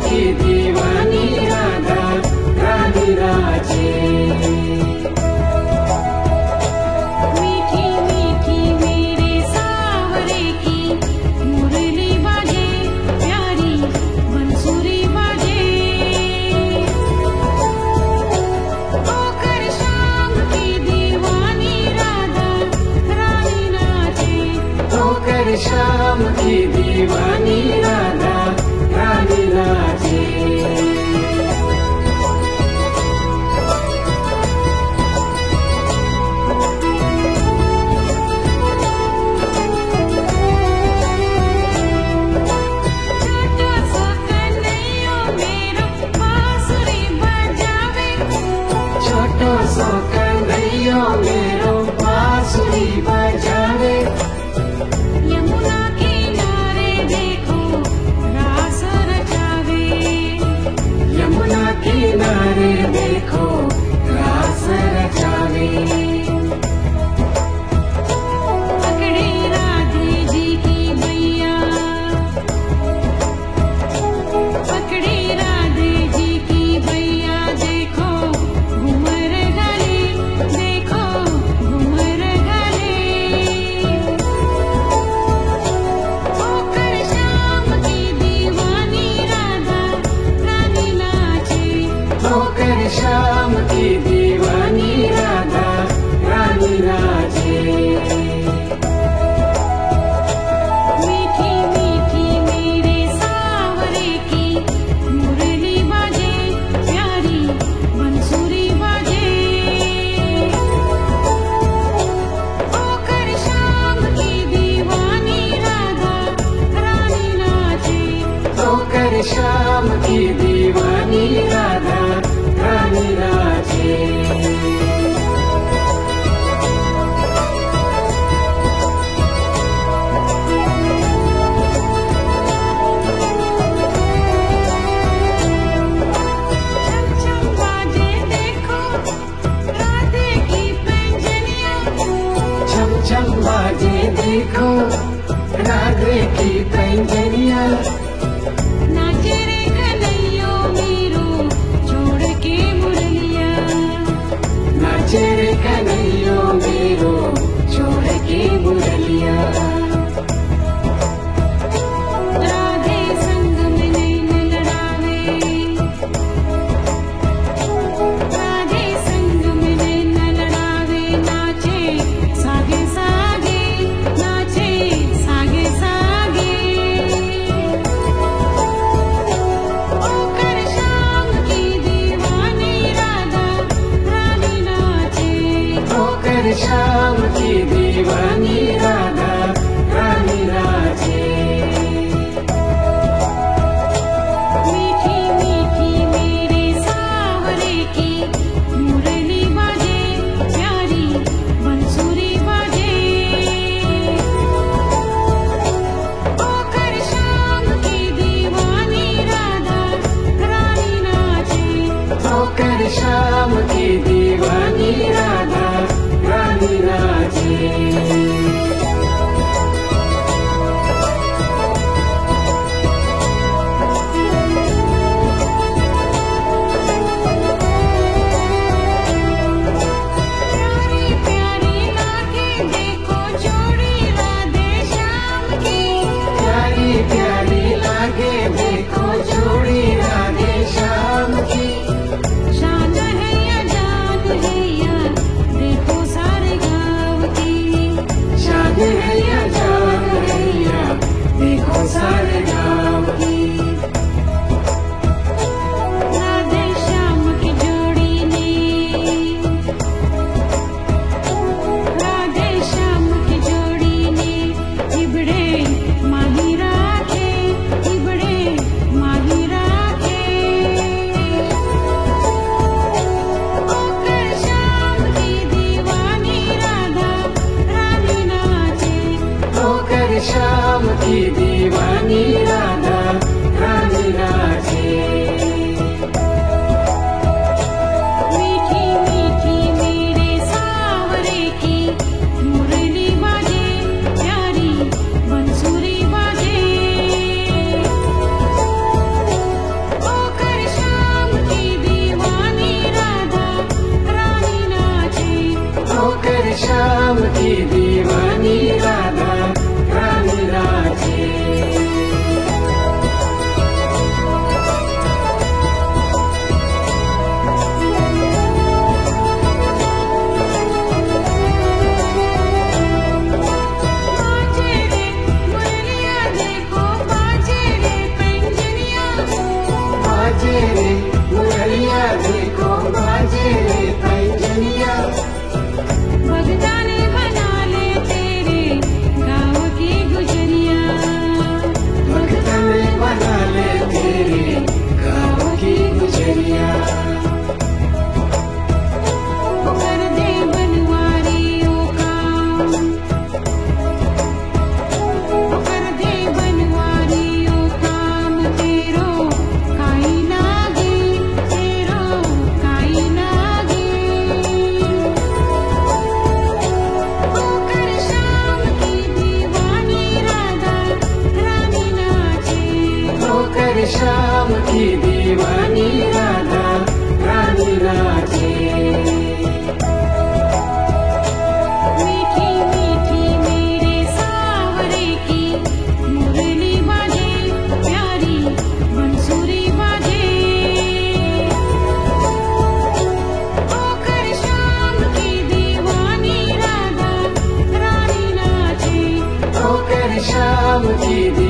की दीवानी राधा रानी राजे। मीठी मीठी मेरे सावरे की मुरली बाजे, प्यारी बंसुरी बाजे। होकर शाम की दीवानी राधा रानी नाचे, होकर शाम की दीवानी राधा रानी नाचे। छोटा सा कन्हैया मेरो बांसुरी बजावे, छोटो सो कन्हैया मेरो बांसुरी बजावे। यमुना किनारे देखो रास रचावे, यमुना किनारे देखो रास रचावे। पकड़े राधे जी की बैया, पकड़े राधे जी की बैया। देखो घूमर गले, देखो घूमर गले। होकर शाम की दीवानी राधा रानी नाचे, होकर शाम की दीवानी राधा रानी नाचे। मीठी मीठी मेरे सावरे की मुरली बाजे, प्यारी बंसुरी बाजे। होकर शाम की दीवानी राधा रानी नाचे, होकर शाम की दीवानी राधा रानी नाचे। छम छम बाजे देखो राधे की पैंजनिया, छम छम बाजे देखो राधे की पैंजनिया। नाचे रे कन्हैया मेरो छोड़ के मुरलिया। नाचे रे कन्हैया मेरो छोड़ के मुरलिया। राधे संग में नैन लड़ावे, राधे संग में नैन लड़ावे। नाचे सागे सागे, नाचे सागे सागे। होकर शाम की दीवानी राधा रानी नाचे, होकर शाम की दीवानी राधा रानी नाचे। मीठी मीठी मेरे सावरे की मुरली बाजे, प्यारी बंसुरी बाजे। होकर शाम की दीवानी राधा रानी नाचे, होकर शाम की दीवानी राधा रानी नाचे। प्यारी प्यारी लागे देखो जोड़ी राधे श्याम की। प्यारी प्यारी लागे देखो जोड़ी राधे श्याम की। शान है अजा श्याम की दीवानी राधा रानी नाचे। बाजे रे मुरलिया देखो बाजे रे पैंजनिया बाजे रे मुरलिया देखो बाजे रे पैंजनिया। भगता ने बना ले तेरे गाँव की गुजरिया भगतन बना ले तेरे गाँव की गुजरिया। कर दे बनवारियों काम कर दे बनवारियों काम तेरो काई लागे तेरो काई लागे। होकर शाम की दीवानी राधा रानी नाचे। होकर श्याम की दीवानी राधा रानी नाचे। मीठी मीठी मेरे सावरे की मुरली बाजे प्यारी बंसुरी बाजे। होकर शाम की दीवानी राधा रानी नाचे। होकर श्याम की